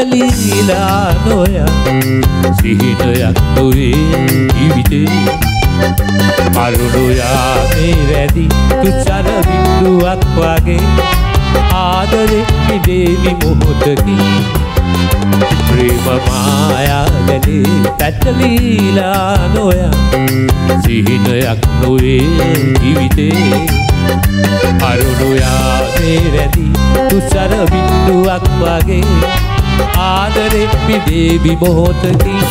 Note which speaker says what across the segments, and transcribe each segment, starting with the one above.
Speaker 1: පැටලීලා නොයා සිහිනයක් නොවේ ජීවිතේ කරුණු යාමේ වැඩි තුච්ඡර බිඳුවක් වගේ ආදරේ නිදේවි මොහොතකින් ප්‍රේම මායාවලේ පැටලීලා නොයා සිහිනයක් නොවේ ජීවිතේ කරුණු යාමේ වැඩි තුච්ඡර බිඳුවක් වගේ ආදරේ නිදේවි මොහොතකින්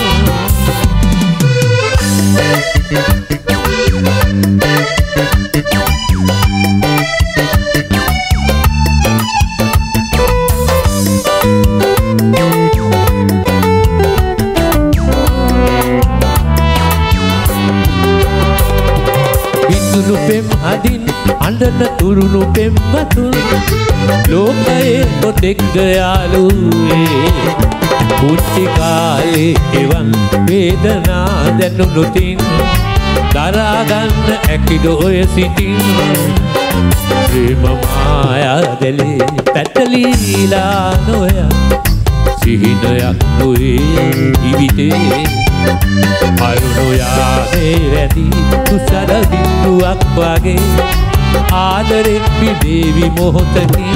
Speaker 1: පෙම් අදින් අඬන තුරුණු පෙම් මතුන් ලෝකයේ කොතෙක්ද යාළුවේ පුංචි කාලේ එවන් වේදනා දැනුනොතින් දරා ගන්න ඇකිද ඔය සිටින් ප්‍රේම මායාවලේ පැටලීලා නොයා සිහිනයක් නොවේ ජීවිතේ කරුණු යාමේ වැඩි තුච්ඡර බිඳුවක් වගේ ආදරේ පිදේවි මොහොතකින්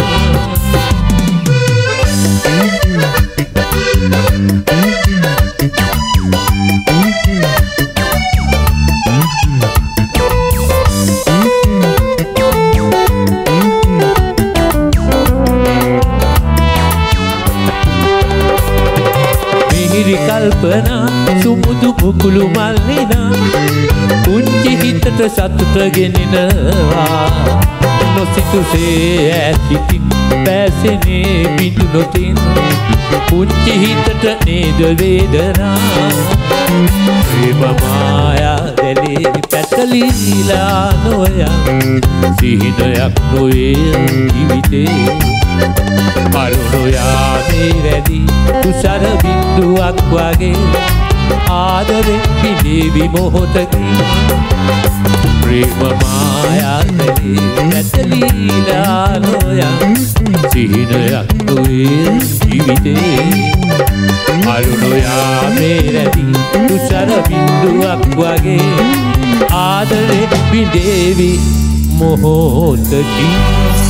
Speaker 1: මිහිරි කල්පනා සුමුදු පුකුළු මල්නිනා පුංචි හිතට සතුට ගෙනෙනවා නොසිතුසේ ඇසිතින් පැසෙනේ බිඳු නොතින් පුංචි හිතට නේද වේදනා ප්‍රේම මායාවලේ පැටලීලා නොයා සිහිනයක් නොවේ ජීවිතේ කරුණු යාමේ වැඩි තුෂාර බිඳුවක් වගේ ආදරේ පිදේවි මොහොතකින් ප්‍රේම මායාවලේ පැටලීලා නොයා සිහිනයක් නොවේ ජීවිතේ කරුණු යාමේ වැඩි තුෂාර බිඳුවක් වගේ ආදරේ පිදේවි මොහොතකින්